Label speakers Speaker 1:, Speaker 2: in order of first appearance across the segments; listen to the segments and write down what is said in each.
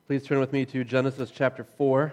Speaker 1: Please turn with me to Genesis chapter 4.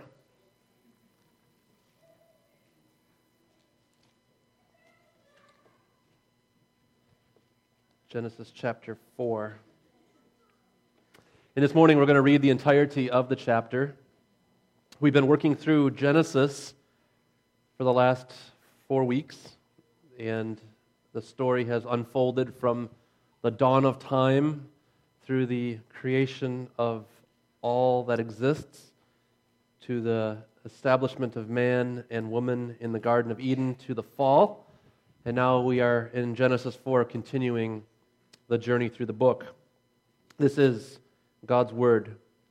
Speaker 1: Genesis chapter 4. And this morning we're going to read the entirety of the chapter. We've been working through Genesis for the last 4 weeks, and the story has unfolded from the dawn of time through the creation of all that exists, to the establishment of man and woman in the Garden of Eden, to the fall. And now we are in Genesis 4, continuing the journey through the book. This is God's Word.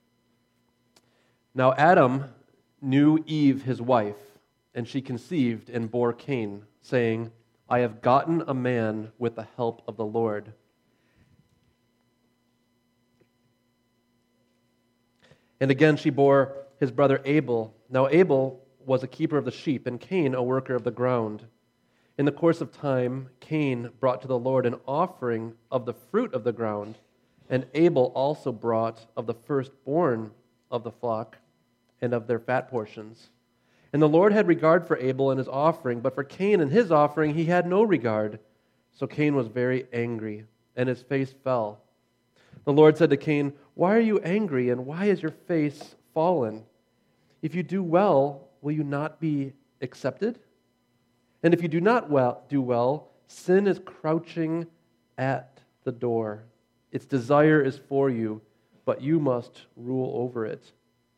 Speaker 1: Now Adam knew Eve his wife, and she conceived and bore Cain, saying, I have gotten a man with the help of the Lord. And again she bore his brother Abel. Now Abel was a keeper of the sheep, and Cain a worker of the ground. In the course of time, Cain brought to the Lord an offering of the fruit of the ground, and Abel also brought of the firstborn of the flock and of their fat portions. And the Lord had regard for Abel and his offering, but for Cain and his offering he had no regard. So Cain was very angry, and his face fell. The Lord said to Cain, Why are you angry, and why is your face fallen? If you do well, will you not be accepted? And if you do not do well, sin is crouching at the door. Its desire is for you, but you must rule over it.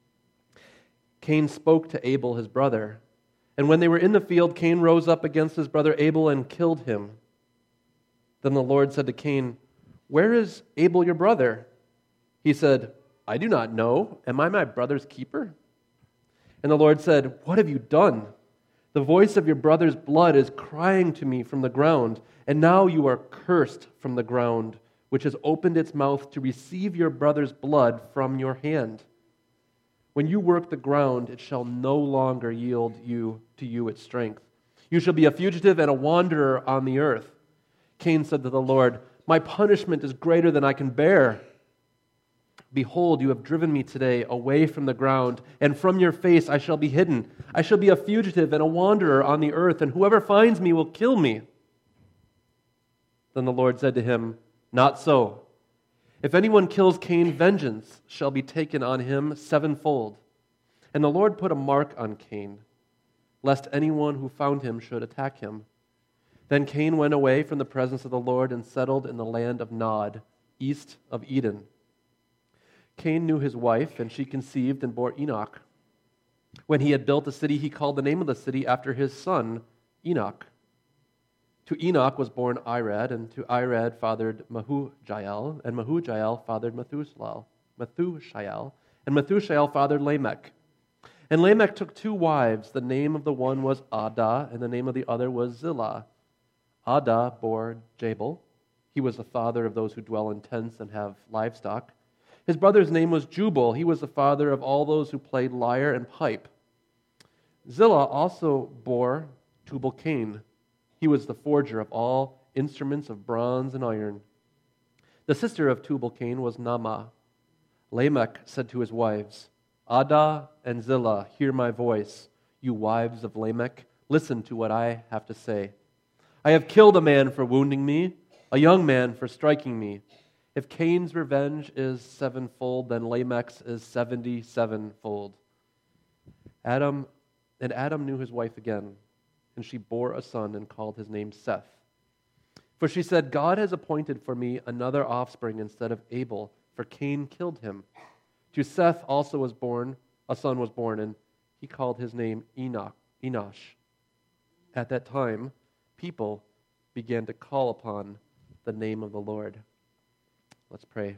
Speaker 1: Cain spoke to Abel his brother, and when they were in the field, Cain rose up against his brother Abel and killed him. Then the Lord said to Cain, Where is Abel your brother? He said, I do not know. Am I my brother's keeper? And the Lord said, What have you done? The voice of your brother's blood is crying to me from the ground, and now you are cursed from the ground, which has opened its mouth to receive your brother's blood from your hand. When you work the ground, it shall no longer yield to you its strength. You shall be a fugitive and a wanderer on the earth. Cain said to the Lord, My punishment is greater than I can bear. Behold, you have driven me today away from the ground, and from your face I shall be hidden. I shall be a fugitive and a wanderer on the earth, and whoever finds me will kill me. Then the Lord said to him, Not so. If anyone kills Cain, vengeance shall be taken on him sevenfold. And the Lord put a mark on Cain, lest anyone who found him should attack him. Then Cain went away from the presence of the Lord and settled in the land of Nod, east of Eden. Cain knew his wife, and she conceived and bore Enoch. When he had built a city, he called the name of the city after his son, Enoch. To Enoch was born Irad, and to Irad fathered Mehujael, and Mehujael fathered Methushael, and Methushael fathered Lamech. And Lamech took 2 wives. The name of the one was Adah, and the name of the other was Zillah. Adah bore Jabal. He was the father of those who dwell in tents and have livestock. His brother's name was Jubal. He was the father of all those who played lyre and pipe. Zillah also bore Tubal-Cain. He was the forger of all instruments of bronze and iron. The sister of Tubal-Cain was Naamah. Lamech said to his wives, Adah and Zillah, hear my voice. You wives of Lamech, listen to what I have to say. I have killed a man for wounding me, a young man for striking me. If Cain's revenge is sevenfold, then Lamech's is 77-fold. Adam knew his wife again, and she bore a son and called his name Seth. For she said, God has appointed for me another offspring instead of Abel, for Cain killed him. To Seth also a son was born, and he called his name Enosh. At that time, people began to call upon the name of the Lord. Let's pray.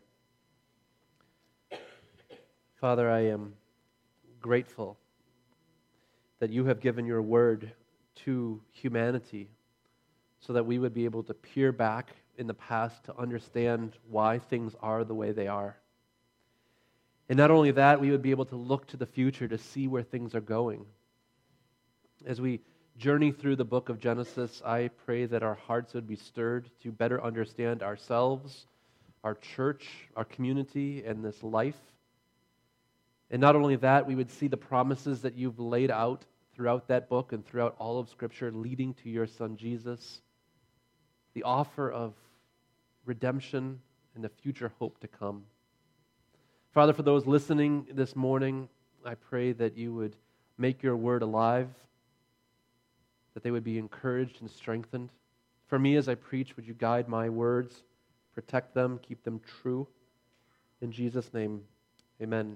Speaker 1: Father, I am grateful that you have given your word to humanity so that we would be able to peer back in the past to understand why things are the way they are. And not only that, we would be able to look to the future to see where things are going. As we journey through the book of Genesis, I pray that our hearts would be stirred to better understand ourselves, our church, our community, and this life. And not only that, we would see the promises that you've laid out throughout that book and throughout all of Scripture leading to your Son Jesus, the offer of redemption and the future hope to come. Father, for those listening this morning, I pray that you would make your word alive, that they would be encouraged and strengthened. For me, as I preach, would you guide my words, protect them, keep them true. In Jesus' name, amen.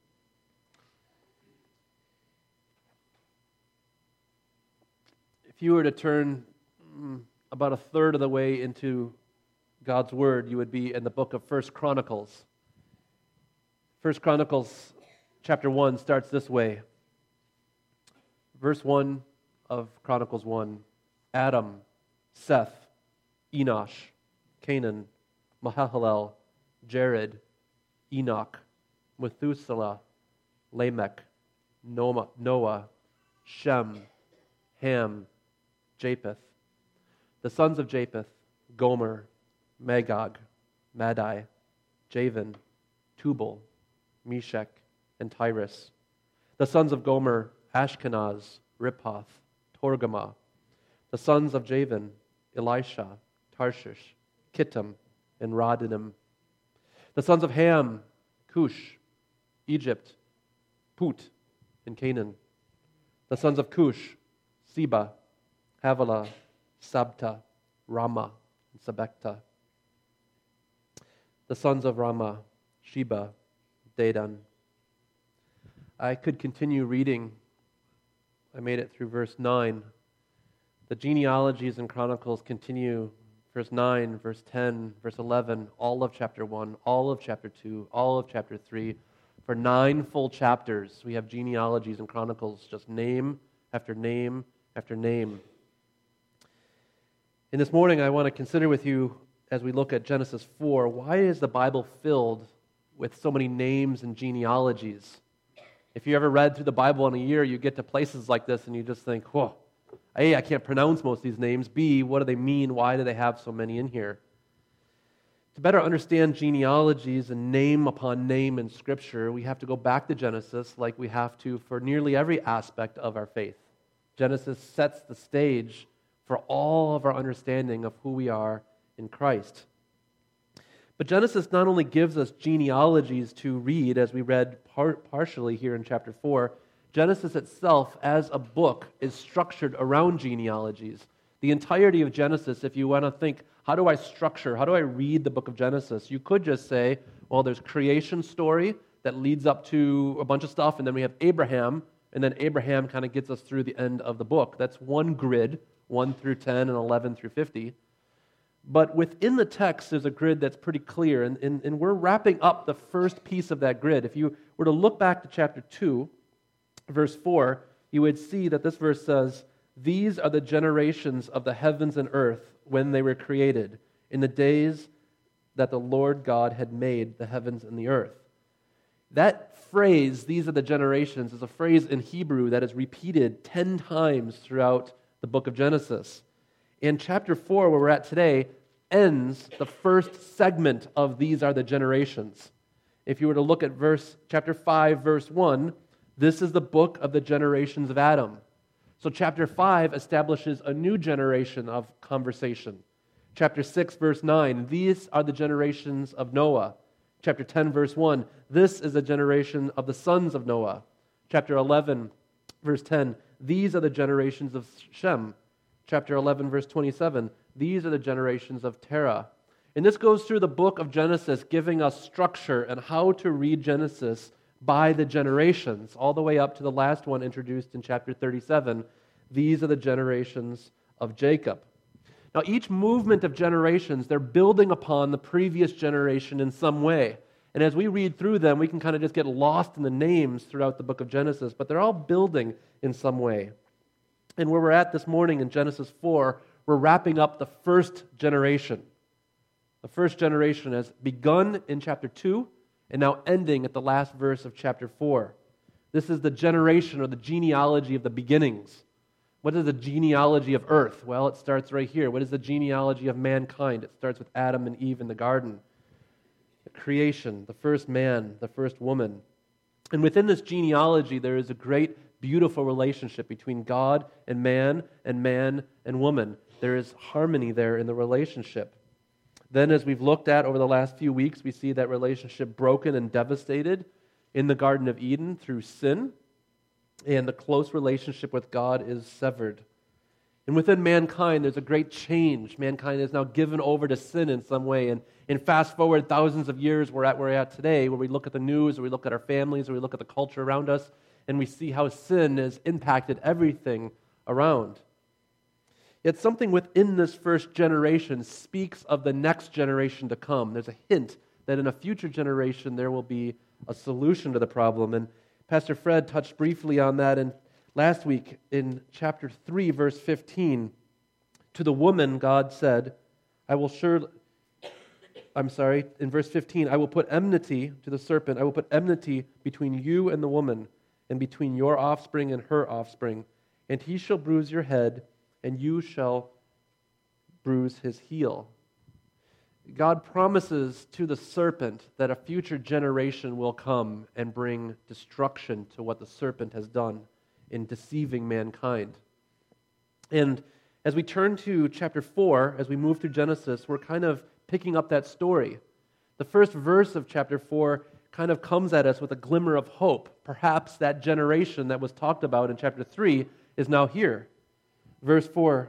Speaker 1: If you were to turn about a third of the way into God's Word, you would be in the book of 1 Chronicles. 1 Chronicles chapter 1 starts this way. Verse 1 of Chronicles 1. Adam, Seth, Enosh, Canaan, Mahalalel, Jared, Enoch, Methuselah, Lamech, Noah, Shem, Ham, Japheth. The sons of Japheth, Gomer, Magog, Madai, Javan, Tubal, Meshach, and Tyrus. The sons of Gomer, Ashkenaz, Riphath, Torgama. The sons of Javan, Elisha, Tarshish, Kittim, and Rodanim. The sons of Ham, Cush, Egypt, Put, and Canaan. The sons of Cush, Seba, Havilah, Sabta, Ramah, and Sabekta. The sons of Ramah, Sheba, Dedan. I could continue reading. I made it through verse 9. The genealogies and chronicles continue. Verse 9, verse 10, verse 11, all of chapter 1, all of chapter 2, all of chapter 3. For 9 full chapters, we have genealogies and chronicles, just name after name after name. And this morning, I want to consider with you, as we look at Genesis 4, why is the Bible filled with so many names and genealogies? If you ever read through the Bible in a year, you get to places like this and you just think, whoa, A, I can't pronounce most of these names. B, what do they mean? Why do they have so many in here? To better understand genealogies and name upon name in Scripture, we have to go back to Genesis like we have to for nearly every aspect of our faith. Genesis sets the stage for all of our understanding of who we are in Christ. But Genesis not only gives us genealogies to read, as we read partially here in chapter 4, Genesis itself as a book is structured around genealogies. The entirety of Genesis, if you want to think, how do I read the book of Genesis? You could just say, well, there's creation story that leads up to a bunch of stuff, and then we have Abraham, and then Abraham kind of gets us through the end of the book. That's one grid, 1 through 10 and 11 through 50. But within the text, there's a grid that's pretty clear, and we're wrapping up the first piece of that grid. If you were to look back to chapter 2, verse 4, you would see that this verse says, "These are the generations of the heavens and earth when they were created, in the days that the Lord God had made the heavens and the earth." That phrase, "these are the generations," is a phrase in Hebrew that is repeated 10 times throughout the book of Genesis. In chapter 4, where we're at today, ends the first segment of "these are the generations." If you were to look at chapter 5, verse 1, this is the book of the generations of Adam. So chapter 5 establishes a new generation of conversation. Chapter 6, verse 9, these are the generations of Noah. Chapter 10, verse 1, this is the generation of the sons of Noah. Chapter 11, verse 10, these are the generations of Shem. Chapter 11, verse 27, these are the generations of Terah. And this goes through the book of Genesis, giving us structure and how to read Genesis by the generations, all the way up to the last one introduced in chapter 37. These are the generations of Jacob. Now, each movement of generations, they're building upon the previous generation in some way. And as we read through them, we can kind of just get lost in the names throughout the book of Genesis, but they're all building in some way. And where we're at this morning in Genesis 4, we're wrapping up the first generation. The first generation has begun in chapter 2 and now ending at the last verse of chapter 4. This is the generation or the genealogy of the beginnings. What is the genealogy of earth? Well, it starts right here. What is the genealogy of mankind? It starts with Adam and Eve in the garden. The creation, the first man, the first woman. And within this genealogy, there is a great, beautiful relationship between God and man and woman. There is harmony there in the relationship. Then, as we've looked at over the last few weeks, we see that relationship broken and devastated in the Garden of Eden through sin, and the close relationship with God is severed. And within mankind, there's a great change. Mankind is now given over to sin in some way. And fast forward thousands of years, we're at today, where we look at the news, or we look at our families, or we look at the culture around us, and we see how sin has impacted everything around. Yet something within this first generation speaks of the next generation to come. There's a hint that in a future generation there will be a solution to the problem. And Pastor Fred touched briefly on that last week in chapter 3, verse 15. To the woman, God said, in verse 15, I will put enmity to the serpent. I will put enmity between you and the woman, and between your offspring and her offspring. And he shall bruise your head, and you shall bruise his heel. God promises to the serpent that a future generation will come and bring destruction to what the serpent has done in deceiving mankind. And as we turn to chapter 4, as we move through Genesis, we're kind of picking up that story. The first verse of chapter 4 kind of comes at us with a glimmer of hope. Perhaps that generation that was talked about in chapter 3 is now here. Verse 1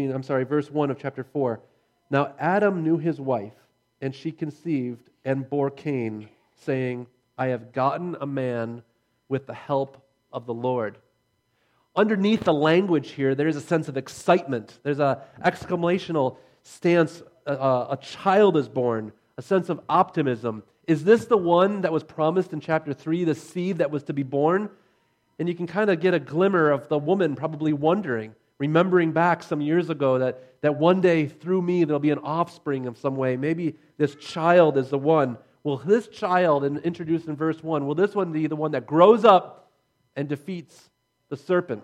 Speaker 1: of chapter 4. Now Adam knew his wife, and she conceived and bore Cain, saying, I have gotten a man with the help of the Lord. Underneath the language here, there is a sense of excitement. There's an exclamational stance. A child is born, a sense of optimism. Is this the one that was promised in chapter 3, the seed that was to be born? And you can kind of get a glimmer of the woman probably wondering, remembering back some years ago that one day through me there'll be an offspring of some way. Maybe this child is the one. Will this child, introduced in verse 1, will this one be the one that grows up and defeats the serpent?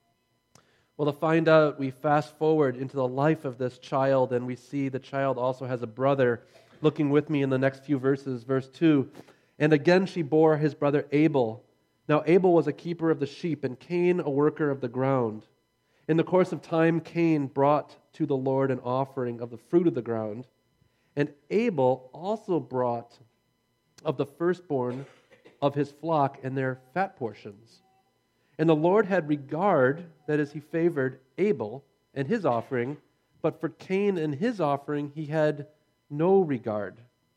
Speaker 1: Well, to find out, we fast forward into the life of this child, and we see the child also has a brother. Looking with me in the next few verses, verse 2. And again she bore his brother Abel. Now Abel was a keeper of the sheep, and Cain a worker of the ground. In the course of time, Cain brought to the Lord an offering of the fruit of the ground, and Abel also brought of the firstborn of his flock and their fat portions. And the Lord had regard, that is, he favored Abel and his offering, but for Cain and his offering he had no regard.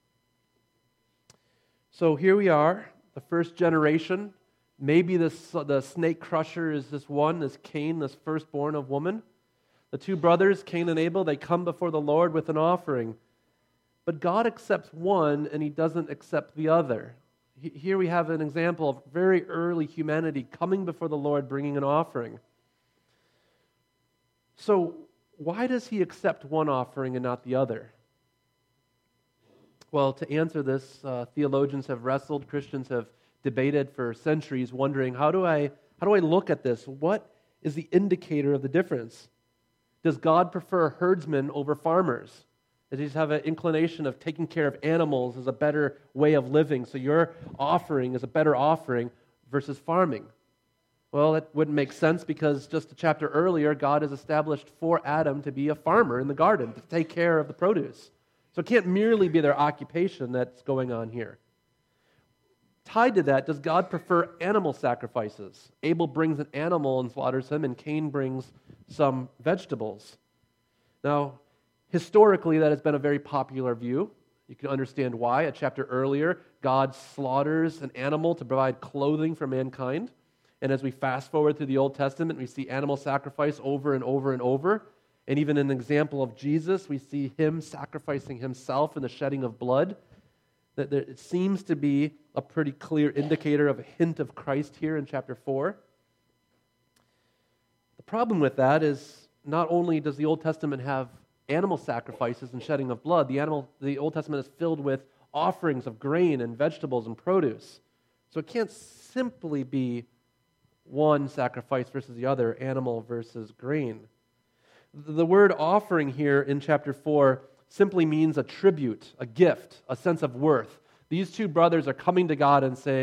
Speaker 1: So here we are, the first generation. Maybe the snake crusher is this Cain, this firstborn of woman. The two brothers, Cain and Abel, they come before the Lord with an offering. But God accepts one and he doesn't accept the other. Here we have an example of very early humanity coming before the Lord bringing an offering. So why does he accept one offering and not the other? Well, to answer this, theologians have wrestled, Christians have debated for centuries, wondering, how do I look at this? What is the indicator of the difference? Does God prefer herdsmen over farmers? Does he have an inclination of taking care of animals as a better way of living, so your offering is a better offering versus farming? Well, that wouldn't make sense because just a chapter earlier, God has established for Adam to be a farmer in the garden, to take care of the produce. So it can't merely be their occupation that's going on here. Tied to that, does God prefer animal sacrifices? Abel brings an animal and slaughters him, and Cain brings some vegetables. Now, historically, that has been a very popular view. You can understand why. A chapter earlier, God slaughters an animal to provide clothing for mankind. And as we fast forward through the Old Testament, we see animal sacrifice over and over and over. And even in the example of Jesus, we see him sacrificing himself in the shedding of blood. That it seems to be a pretty clear indicator of a hint of Christ here in chapter 4. The problem with that is not only does the Old Testament have animal sacrifices and shedding of blood, the Old Testament is filled with offerings of grain and vegetables and produce. So it can't simply be one sacrifice versus the other, animal versus grain. The word offering here in chapter 4 simply means a tribute, a gift, a sense of worth. These two brothers are coming to God and saying,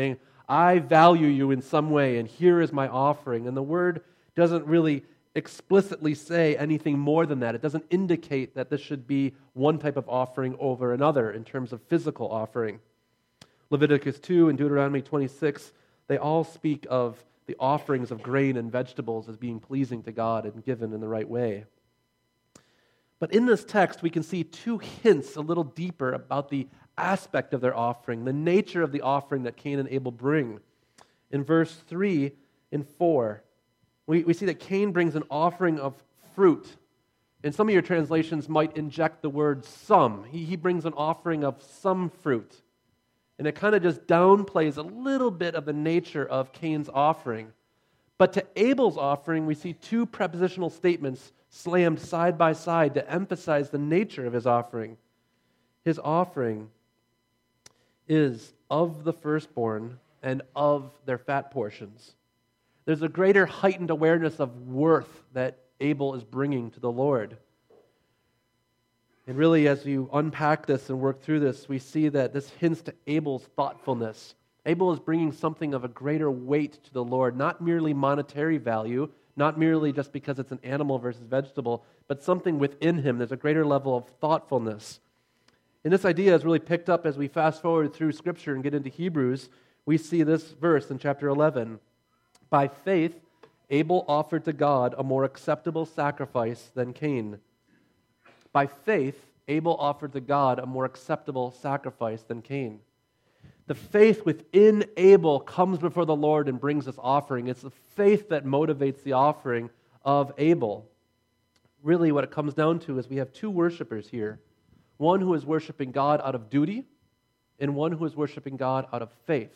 Speaker 1: I value you in some way, and here is my offering. And the word doesn't really explicitly say anything more than that. It doesn't indicate that this should be one type of offering over another in terms of physical offering. Leviticus 2 and Deuteronomy 26, they all speak of the offerings of grain and vegetables as being pleasing to God and given in the right way. But in this text, we can see two hints a little deeper about the aspect of their offering, the nature of the offering that Cain and Abel bring. In verse 3 and 4, we see that Cain brings an offering of fruit. And some of your translations might inject the word some. He brings an offering of some fruit. And it kind of just downplays a little bit of the nature of Cain's offering. But to Abel's offering, we see two prepositional statements slammed side by side to emphasize the nature of his offering. His offering is of the firstborn and of their fat portions. There's a greater heightened awareness of worth that Abel is bringing to the Lord. And really, as you unpack this and work through this, we see that this hints to Abel's thoughtfulness. Abel is bringing something of a greater weight to the Lord, not merely monetary value, not merely just because it's an animal versus vegetable, but something within him. There's a greater level of thoughtfulness. And this idea is really picked up as we fast forward through Scripture and get into Hebrews. We see this verse in chapter 11. By faith, Abel offered to God a more acceptable sacrifice than Cain. By faith, Abel offered to God a more acceptable sacrifice than Cain. The faith within Abel comes before the Lord and brings this offering. It's the faith that motivates the offering of Abel. Really, what it comes down to is we have two worshipers here. One who is worshiping God out of duty, and one who is worshiping God out of faith.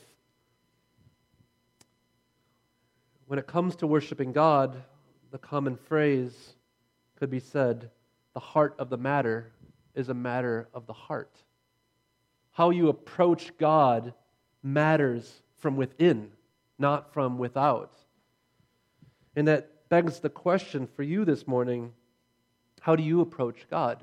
Speaker 1: When it comes to worshiping God, the common phrase could be said, the heart of the matter is a matter of the heart. How you approach God matters from within, not from without. And that begs the question for you this morning, how do you approach God?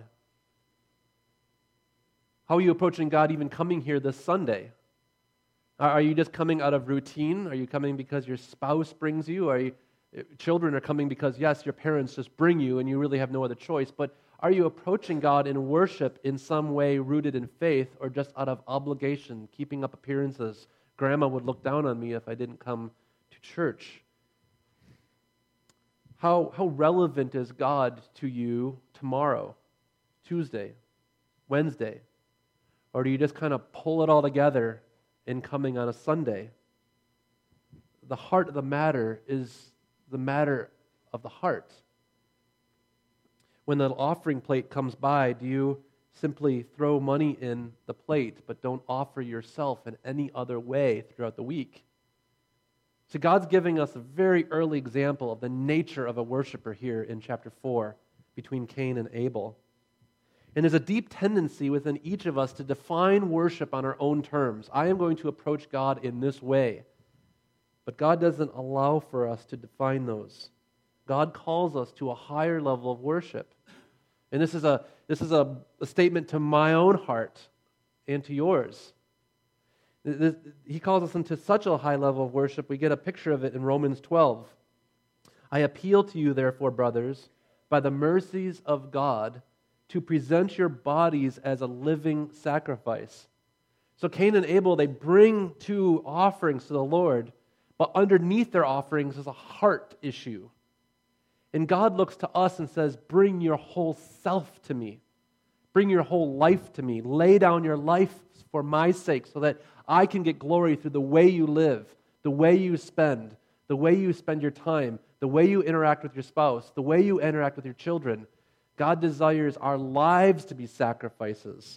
Speaker 1: How are you approaching God even coming here this Sunday? Are you just coming out of routine? Are you coming because your spouse brings you? Children are coming because, yes, your parents just bring you and you really have no other choice. But are you approaching God in worship in some way rooted in faith or just out of obligation, keeping up appearances? Grandma would look down on me if I didn't come to church. How relevant is God to you tomorrow, Tuesday, Wednesday? Or do you just kind of pull it all together in coming on a Sunday? The heart of the matter is the matter of the heart. When the offering plate comes by, do you simply throw money in the plate but don't offer yourself in any other way throughout the week? So God's giving us a very early example of the nature of a worshiper here in chapter 4 between Cain and Abel. And there's a deep tendency within each of us to define worship on our own terms. I am going to approach God in this way. But God doesn't allow for us to define those. God calls us to a higher level of worship. And this is a statement to my own heart and to yours. He calls us into such a high level of worship, we get a picture of it in Romans 12. I appeal to you, therefore, brothers, by the mercies of God, to present your bodies as a living sacrifice. So Cain and Abel, they bring two offerings to the Lord, but underneath their offerings is a heart issue. And God looks to us and says, bring your whole self to me. Bring your whole life to me. Lay down your life for my sake so that I can get glory through the way you live, the way you spend your time, the way you interact with your spouse, the way you interact with your children. God desires our lives to be sacrifices.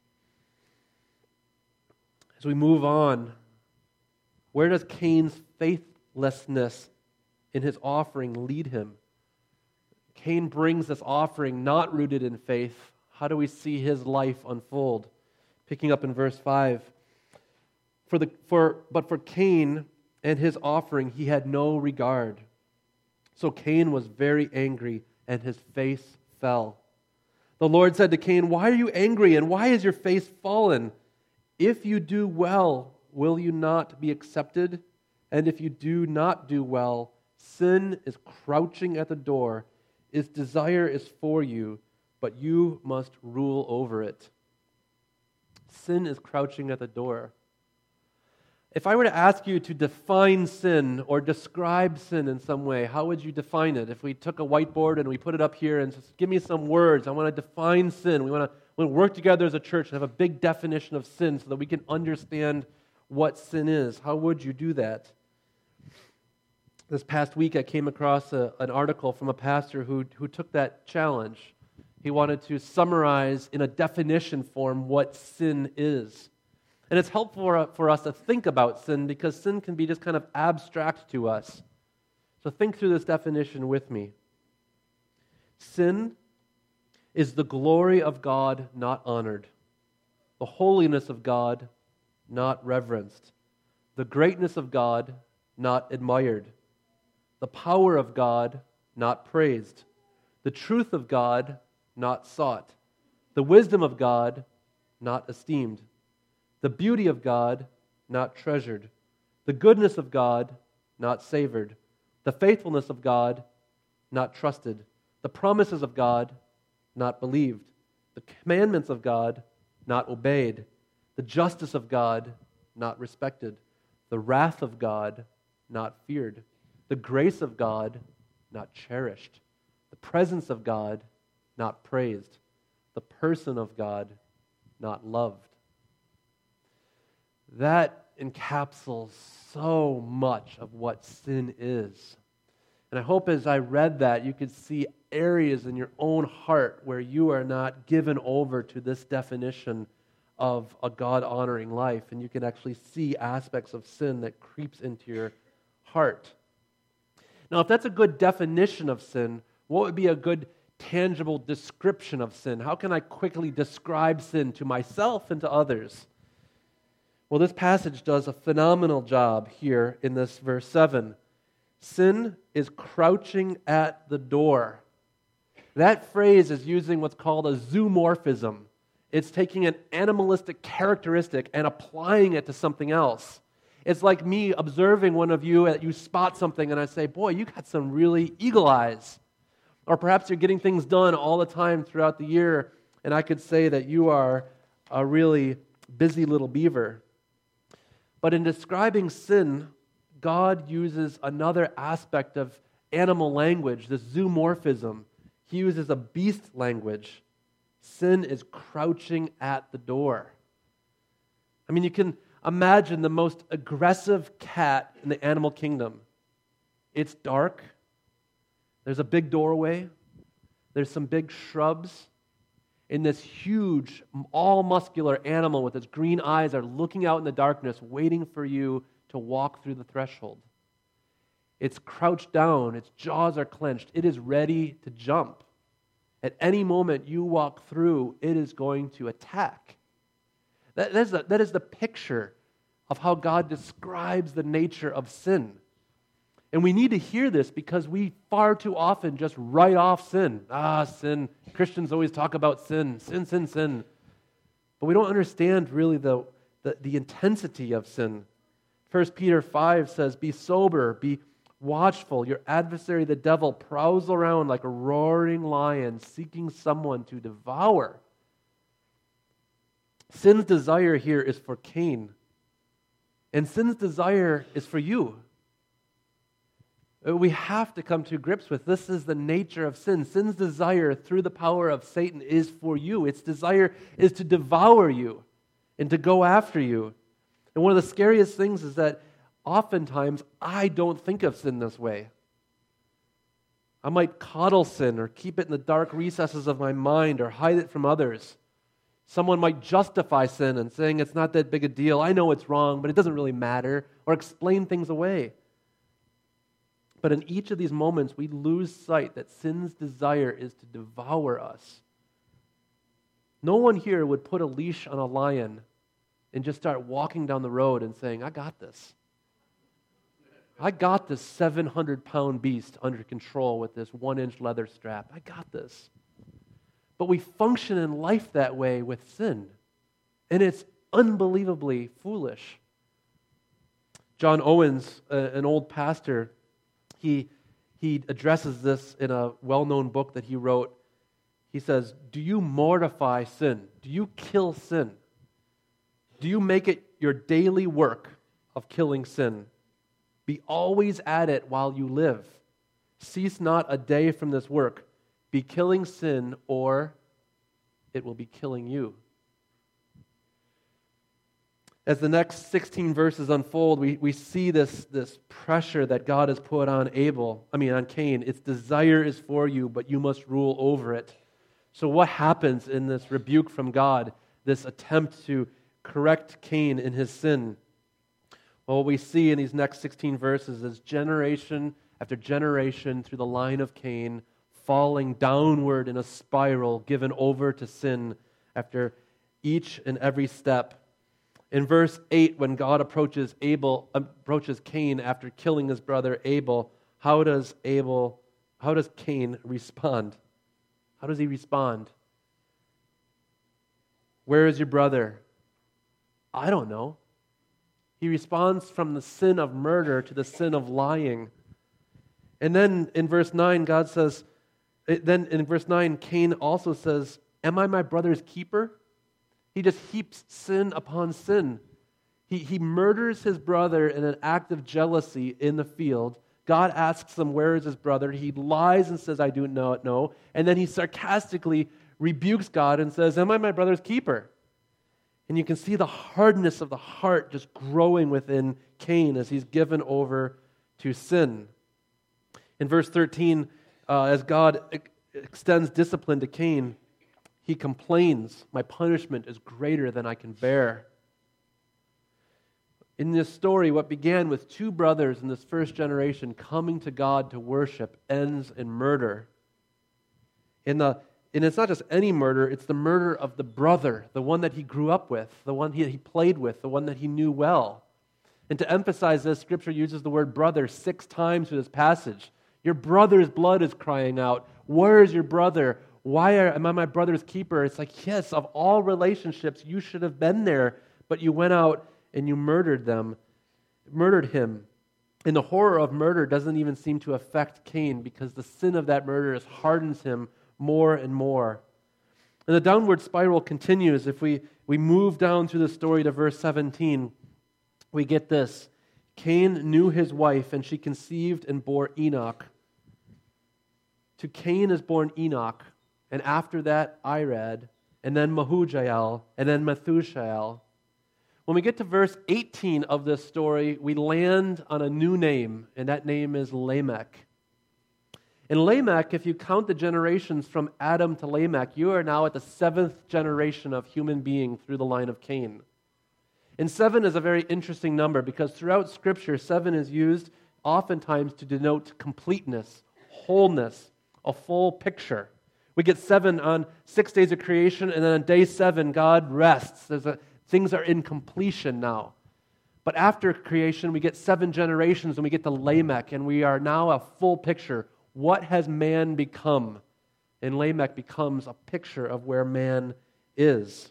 Speaker 1: As we move on, where does Cain's faithlessness in his offering lead him? Cain brings this offering not rooted in faith. How do we see his life unfold? Picking up in verse 5. But for Cain and his offering he had no regard. So Cain was very angry, and his face fell. The Lord said to Cain, why are you angry, and why is your face fallen? If you do well, will you not be accepted? And if you do not do well, sin is crouching at the door. Its desire is for you, but you must rule over it. Sin is crouching at the door. If I were to ask you to define sin or describe sin in some way, how would you define it? If we took a whiteboard and we put it up here and just give me some words, I want to define sin. We want to work together as a church and have a big definition of sin so that we can understand what sin is. How would you do that? This past week I came across an article from a pastor who took that challenge. He wanted to summarize in a definition form what sin is. And it's helpful for us to think about sin because sin can be just kind of abstract to us. So think through this definition with me. Sin is the glory of God not honored, the holiness of God not reverenced, the greatness of God not admired, the power of God not praised, the truth of God not sought, the wisdom of God not esteemed, the beauty of God not treasured, the goodness of God not savored, the faithfulness of God not trusted, the promises of God not believed, the commandments of God not obeyed, the justice of God not respected, the wrath of God not feared, the grace of God not cherished, the presence of God not praised, the person of God not loved. That encapsulates so much of what sin is. And I hope as I read that, you could see areas in your own heart where you are not given over to this definition of a God-honoring life, and you can actually see aspects of sin that creeps into your heart. Now, if that's a good definition of sin, what would be a good tangible description of sin? How can I quickly describe sin to myself and to others? Well, this passage does a phenomenal job here in this verse 7. Sin is crouching at the door. That phrase is using what's called a zoomorphism. It's taking an animalistic characteristic and applying it to something else. It's like me observing one of you, you spot something and I say, boy, you got some really eagle eyes. Or perhaps you're getting things done all the time throughout the year, and I could say that you are a really busy little beaver. But in describing sin, God uses another aspect of animal language, this zoomorphism. He uses a beast language. Sin is crouching at the door. I mean, you can imagine the most aggressive cat in the animal kingdom. It's dark. There's a big doorway. There's some big shrubs. And this huge, all-muscular animal with its green eyes are looking out in the darkness, waiting for you to walk through the threshold. It's crouched down. Its jaws are clenched. It is ready to jump. At any moment you walk through, it is going to attack. That is the picture of how God describes the nature of sin. And we need to hear this because we far too often just write off sin. Sin. Christians always talk about sin. Sin, sin, sin. But we don't understand really the intensity of sin. 1 Peter 5 says, be sober, be watchful. Your adversary, the devil, prowls around like a roaring lion, seeking someone to devour. Sin's desire here is for Cain. And sin's desire is for you. We have to come to grips with this is the nature of sin. Sin's desire through the power of Satan is for you. Its desire is to devour you and to go after you. And one of the scariest things is that oftentimes I don't think of sin this way. I might coddle sin or keep it in the dark recesses of my mind or hide it from others. Someone might justify sin and saying it's not that big a deal. I know it's wrong, but it doesn't really matter, or explain things away. But in each of these moments, we lose sight that sin's desire is to devour us. No one here would put a leash on a lion and just start walking down the road and saying, I got this. I got this 700-pound beast under control with this 1-inch leather strap. I got this. But we function in life that way with sin. And it's unbelievably foolish. John Owens, an old pastor, he addresses this in a well-known book that he wrote. He says, do you mortify sin? Do you kill sin? Do you make it your daily work of killing sin? Be always at it while you live. Cease not a day from this work. Be killing sin, or it will be killing you. As the next 16 verses unfold, we see this pressure that God has put on Cain. Its desire is for you, but you must rule over it. So what happens in this rebuke from God, this attempt to correct Cain in his sin? Well, what we see in these next 16 verses is generation after generation through the line of Cain falling downward in a spiral, given over to sin after each and every step. In verse 8, when God approaches Cain after killing his brother Abel, how does Cain respond? How does he respond? Where is your brother? I don't know. He responds from the sin of murder to the sin of lying. And then in verse 9, Cain also says, am I my brother's keeper? He just heaps sin upon sin. He murders his brother in an act of jealousy in the field. God asks him, where is his brother? He lies and says, I do not know. And then he sarcastically rebukes God and says, am I my brother's keeper? And you can see the hardness of the heart just growing within Cain as he's given over to sin. In verse 13, as God extends discipline to Cain, he complains, my punishment is greater than I can bear. In this story, what began with two brothers in this first generation coming to God to worship ends in murder. And it's not just any murder, it's the murder of the brother, the one that he grew up with, the one he played with, the one that he knew well. And to emphasize this, Scripture uses the word brother 6 times in this passage. Your brother's blood is crying out. Where is your brother? Am I my brother's keeper? It's like, yes, of all relationships, you should have been there, but you went out and you murdered him. And the horror of murder doesn't even seem to affect Cain because the sin of that murder just hardens him more and more. And the downward spiral continues. If we move down through the story to verse 17, we get this. Cain knew his wife, and she conceived and bore Enoch. To Cain is born Enoch, and after that Irad, and then Mahujael, and then Methuselah. When we get to verse 18 of this story, we land on a new name, and that name is Lamech. And Lamech, if you count the generations from Adam to Lamech, you are now at the 7th generation of human being through the line of Cain. And 7 is a very interesting number because throughout Scripture, 7 is used oftentimes to denote completeness, wholeness, a full picture. We get 7 on 6 days of creation, and then on day 7, God rests. Things are in completion now. But after creation, we get 7 generations, and we get to Lamech, and we are now a full picture. What has man become? And Lamech becomes a picture of where man is.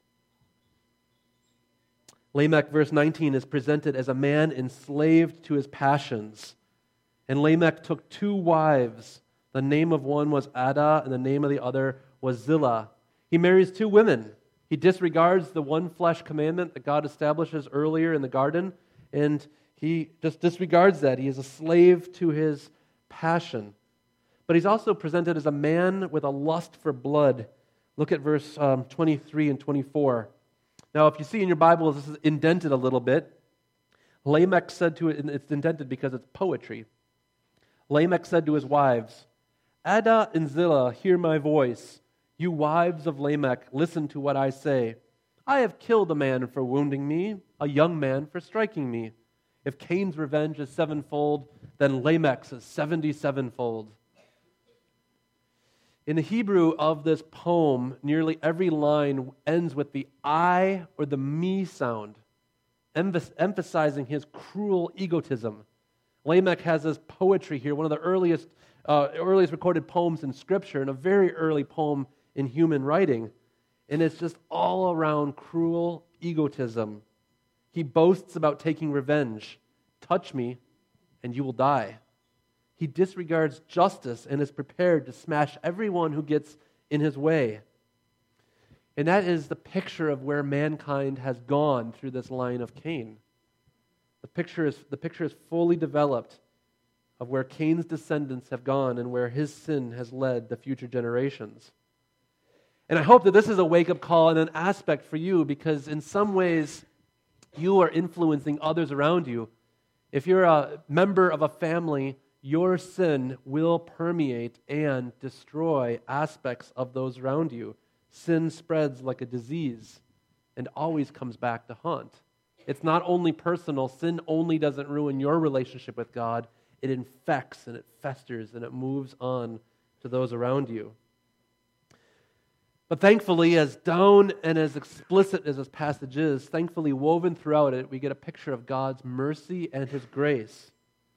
Speaker 1: Lamech, verse 19, is presented as a man enslaved to his passions. And Lamech took 2 wives. The name of one was Adah, and the name of the other was Zillah. He marries 2 women. He disregards the one flesh commandment that God establishes earlier in the garden, and he just disregards that. He is a slave to his passion. But he's also presented as a man with a lust for blood. Look at verse 23 and 24. Now, if you see in your Bible, this is indented a little bit. Lamech said to it, and it's indented because it's poetry. Lamech said to his wives, Adah and Zillah, hear my voice. You wives of Lamech, listen to what I say. I have killed a man for wounding me, a young man for striking me. If Cain's revenge is 7-fold, then Lamech's is 77-fold. In the Hebrew of this poem, nearly every line ends with the I or the me sound, emphasizing his cruel egotism. Lamech has this poetry here, one of the earliest recorded poems in Scripture, and a very early poem in human writing. And it's just all around cruel egotism. He boasts about taking revenge. touch me and you will die. He disregards justice and is prepared to smash everyone who gets in his way. And that is the picture of where mankind has gone through this line of Cain. The picture is fully developed of where Cain's descendants have gone and where his sin has led the future generations. And I hope that this is a wake-up call and an aspect for you, because in some ways you are influencing others around you. If you're a member of a family, your sin will permeate and destroy aspects of those around you. Sin spreads like a disease and always comes back to haunt. It's not only personal. Sin only doesn't ruin your relationship with God. It infects and it festers and it moves on to those around you. But thankfully, as down and as explicit as this passage is, thankfully woven throughout it, we get a picture of God's mercy and His grace.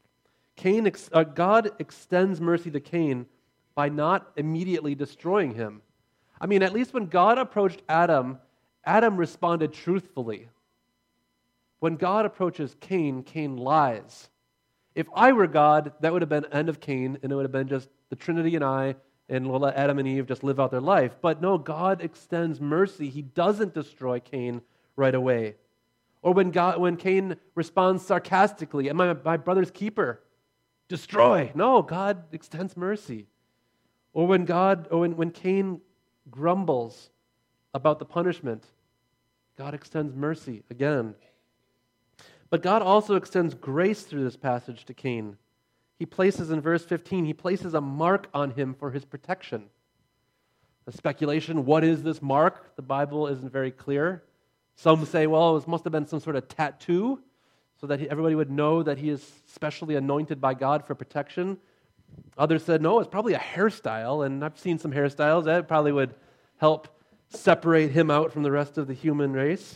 Speaker 1: God extends mercy to Cain by not immediately destroying him. I mean, at least when God approached Adam, Adam responded truthfully. When God approaches Cain, Cain lies. If I were God, that would have been the end of Cain, and it would have been just the Trinity and I, and we'll let Adam and Eve just live out their life. But no, God extends mercy. He doesn't destroy Cain right away. Or when Cain responds sarcastically, am I my brother's keeper? Destroy. No, God extends mercy. Or when Cain grumbles about the punishment, God extends mercy again. But God also extends grace through this passage to Cain. He places in verse 15, he places a mark on him for his protection. A speculation, what is this mark? The Bible isn't very clear. Some say, well, it must have been some sort of tattoo so that everybody would know that he is specially anointed by God for protection. Others said, no, it's probably a hairstyle, and I've seen some hairstyles. That probably would help separate him out from the rest of the human race.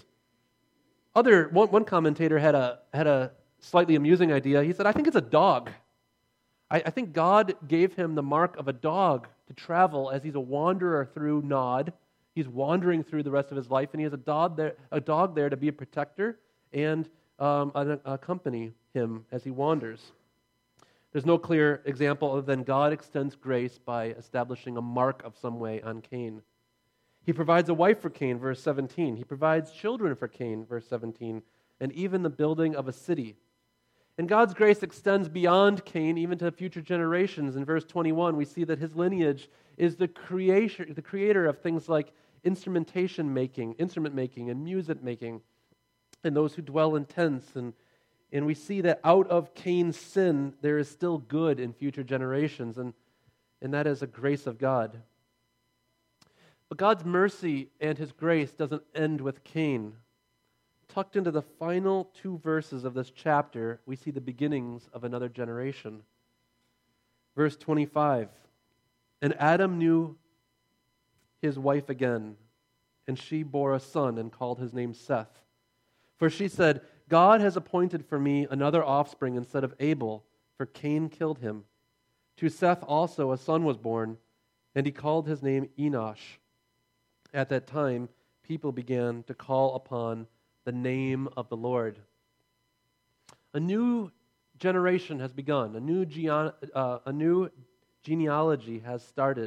Speaker 1: One commentator had a slightly amusing idea. He said, I think it's a dog. I think God gave him the mark of a dog to travel as he's a wanderer through Nod. He's wandering through the rest of his life, and he has a dog there to be a protector and accompany him as he wanders. There's no clear example other than God extends grace by establishing a mark of some way on Cain. He provides a wife for Cain, verse 17. He provides children for Cain, verse 17, and even the building of a city. And God's grace extends beyond Cain, even to future generations. In verse 21, we see that his lineage is the creator of things like instrument making, and music making, and those who dwell in tents. And we see that out of Cain's sin, there is still good in future generations, and that is a grace of God. But God's mercy and His grace doesn't end with Cain. Tucked into the final 2 verses of this chapter, we see the beginnings of another generation. Verse 25, and Adam knew his wife again, and she bore a son and called his name Seth. For she said, God has appointed for me another offspring instead of Abel, for Cain killed him. To Seth also a son was born, and he called his name Enosh. At that time, people began to call upon the name of the Lord. A new generation has begun. A new genealogy has started.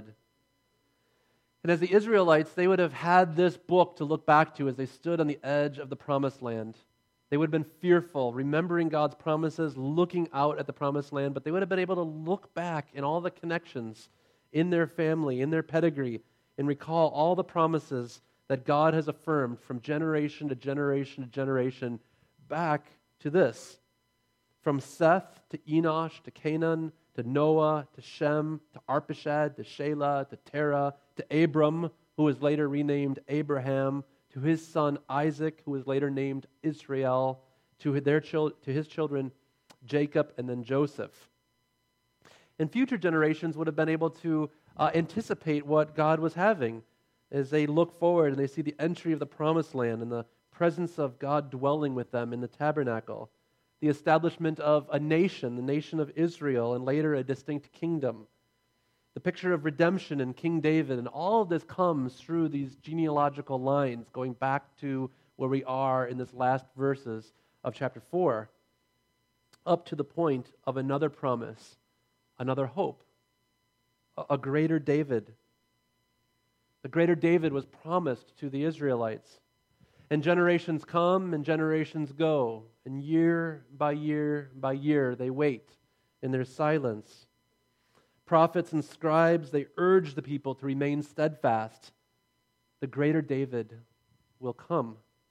Speaker 1: And as the Israelites, they would have had this book to look back to as they stood on the edge of the promised land. They would have been fearful, remembering God's promises, looking out at the promised land, but they would have been able to look back in all the connections in their family, in their pedigree, and recall all the promises that God has affirmed from generation to generation to generation back to this. From Seth to Enosh to Canaan to Noah to Shem to Arpachshad to Shelah to Terah to Abram, who was later renamed Abraham, to his son Isaac, who was later named Israel, to his children Jacob and then Joseph. And future generations would have been able to anticipate what God was having as they look forward and they see the entry of the promised land and the presence of God dwelling with them in the tabernacle, the establishment of a nation, the nation of Israel, and later a distinct kingdom, the picture of redemption in King David, and all of this comes through these genealogical lines going back to where we are in this last verses of chapter 4. up to the point of another promise, another hope, a greater David. The greater David was promised to the Israelites. And generations come and generations go, and year by year by year they wait in their silence. Prophets and scribes, they urge the people to remain steadfast. The greater David will come.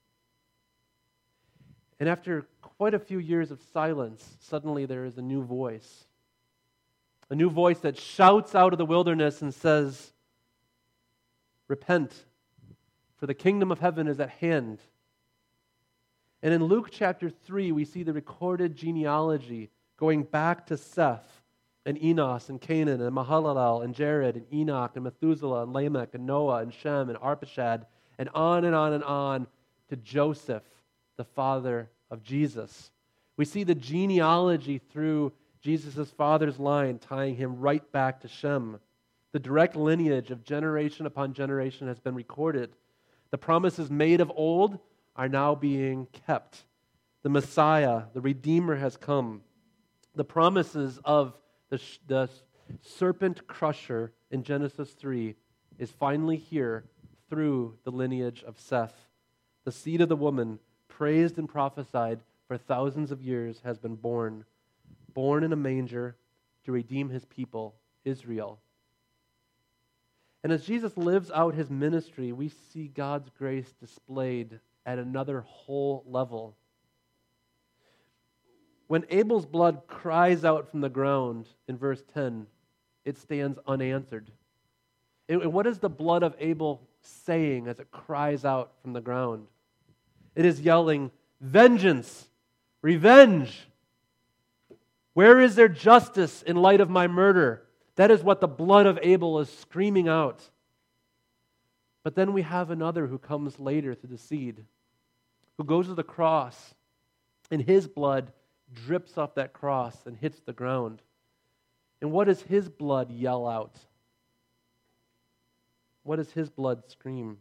Speaker 1: And after quite a few years of silence, suddenly there is a new voice. A new voice that shouts out of the wilderness and says, "Repent, for the kingdom of heaven is at hand." And in Luke chapter 3, we see the recorded genealogy going back to Seth and Enos and Canaan and Mahalalel and Jared and Enoch and Methuselah and Lamech and Noah and Shem and Arpachshad and on and on and on to Joseph, the father of Jesus. We see the genealogy through Jesus' father's line tying him right back to Shem. The direct lineage of generation upon generation has been recorded. The promises made of old are now being kept. The Messiah, the Redeemer, has come. The promises of the serpent crusher in Genesis 3 is finally here through the lineage of Seth. The seed of the woman, praised and prophesied for thousands of years, has been born in a manger to redeem his people, Israel. And as Jesus lives out his ministry, we see God's grace displayed at another whole level. When Abel's blood cries out from the ground in verse 10, it stands unanswered. And what is the blood of Abel saying as it cries out from the ground? It is yelling, "Vengeance! Revenge! Where is there justice in light of my murder?" That is what the blood of Abel is screaming out. But then we have another who comes later through the seed, who goes to the cross, and his blood drips off that cross and hits the ground. And what does his blood yell out? What does his blood scream?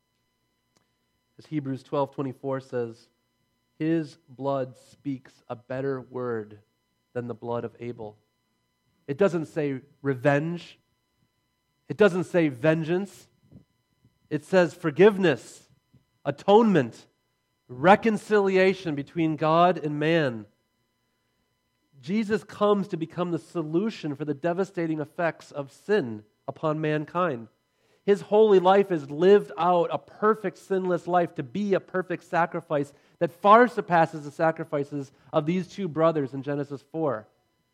Speaker 1: As Hebrews 12:24 says, his blood speaks a better word than the blood of Abel. It doesn't say revenge. It doesn't say vengeance. It says forgiveness, atonement, reconciliation between God and man. Jesus comes to become the solution for the devastating effects of sin upon mankind. His holy life is lived out, a perfect, sinless life, to be a perfect sacrifice that far surpasses the sacrifices of these two brothers in Genesis 4.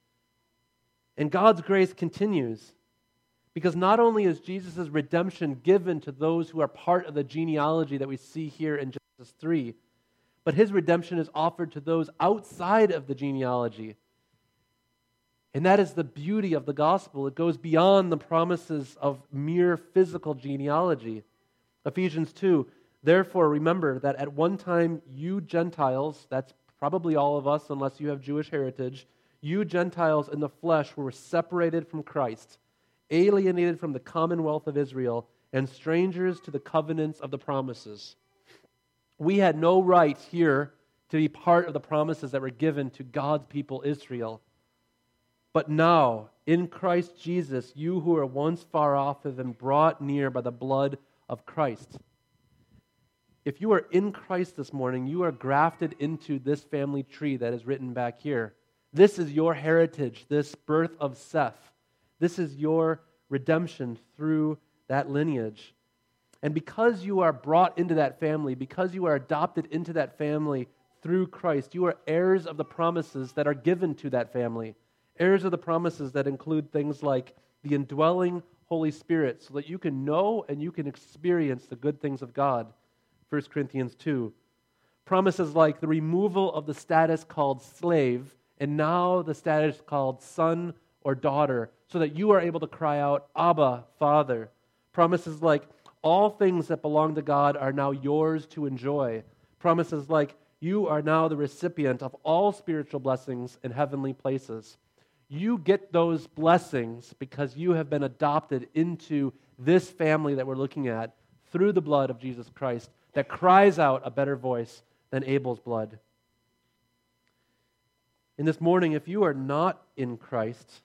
Speaker 1: And God's grace continues, because not only is Jesus' redemption given to those who are part of the genealogy that we see here in Genesis 3, but his redemption is offered to those outside of the genealogy. And that is the beauty of the gospel. It goes beyond the promises of mere physical genealogy. Ephesians 2, therefore remember that at one time you Gentiles, that's probably all of us unless you have Jewish heritage, you Gentiles in the flesh were separated from Christ, alienated from the commonwealth of Israel, and strangers to the covenants of the promises. We had no right here to be part of the promises that were given to God's people Israel. But now, in Christ Jesus, you who were once far off have been brought near by the blood of Christ. If you are in Christ this morning, you are grafted into this family tree that is written back here. This is your heritage, this birth of Seth. This is your redemption through that lineage. And because you are brought into that family, because you are adopted into that family through Christ, you are heirs of the promises that are given to that family. Heirs of the promises that include things like the indwelling Holy Spirit, so that you can know and you can experience the good things of God. 1 Corinthians 2. Promises like the removal of the status called slave, and now the status called son or daughter, so that you are able to cry out, Abba, Father. Promises like all things that belong to God are now yours to enjoy. Promises like you are now the recipient of all spiritual blessings in heavenly places. You get those blessings because you have been adopted into this family that we're looking at through the blood of Jesus Christ that cries out a better voice than Abel's blood. And this morning, if you are not in Christ,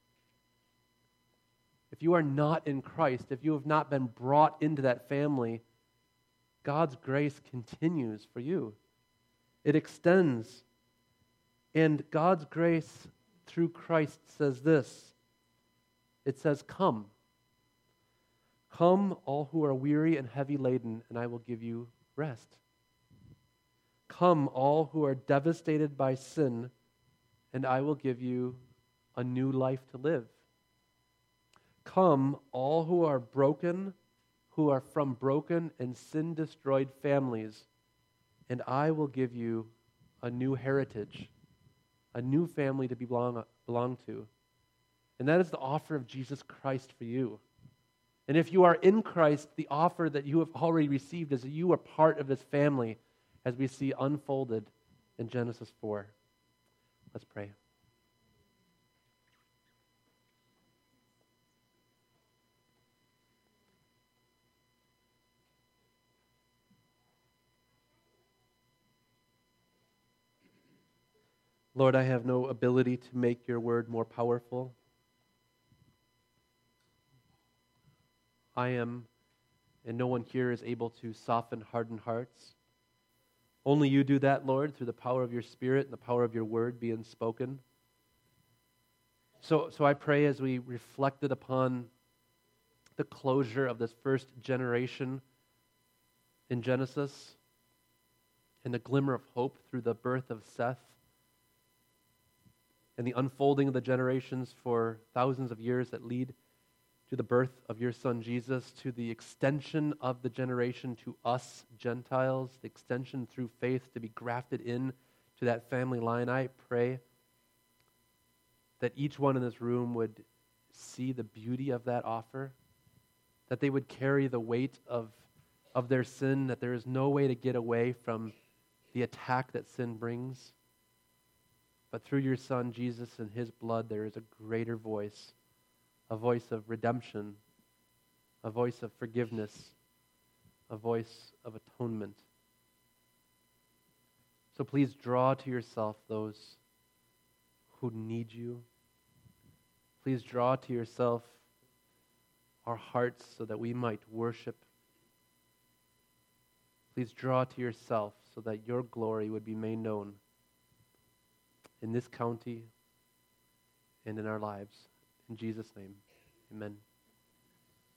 Speaker 1: if you have not been brought into that family, God's grace continues for you. It extends. And God's grace through Christ says this. It says, "Come. Come, all who are weary and heavy laden, and I will give you rest. Come, all who are devastated by sin, and I will give you a new life to live. Come, all who are broken, who are from broken and sin-destroyed families, and I will give you a new heritage, a new family to belong to." And that is the offer of Jesus Christ for you. And if you are in Christ, the offer that you have already received is that you are part of His family, as we see unfolded in Genesis 4. Let's pray. Lord, I have no ability to make your word more powerful. I am, and no one here is able to soften hardened hearts. Only you do that, Lord, through the power of your Spirit and the power of your word being spoken. So I pray as we reflected upon the closure of this first generation in Genesis and the glimmer of hope through the birth of Seth and the unfolding of the generations for thousands of years that lead to the birth of your Son Jesus, to the extension of the generation to us Gentiles, the extension through faith to be grafted in to that family line. I pray that each one in this room would see the beauty of that offer, that they would carry the weight of their sin, that there is no way to get away from the attack that sin brings. But through your Son, Jesus, and His blood, there is a greater voice, a voice of redemption, a voice of forgiveness, a voice of atonement. So please draw to yourself those who need you. Please draw to yourself our hearts so that we might worship. Please draw to yourself so that your glory would be made known in this county and in our lives. In Jesus' name, amen.